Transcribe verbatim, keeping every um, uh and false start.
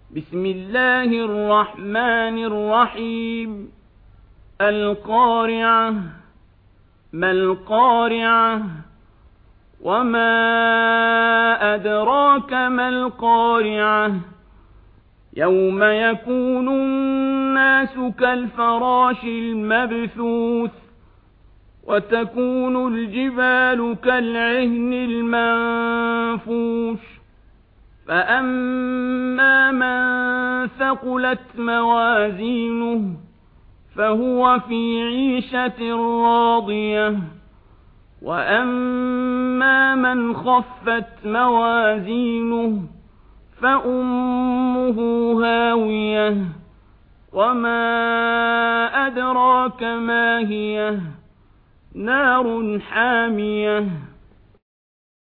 بسم الله الرحمن الرحيم القارعة ما القارعة وما أدراك ما القارعة يوم يكون الناس كالفراش المبثوث وتكون الجبال كالعهن المنفوش فأما من ثقلت موازينه فهو في عيشة راضية وأما من خفت موازينه فأمه هاوية وما أدراك ما هي نار حامية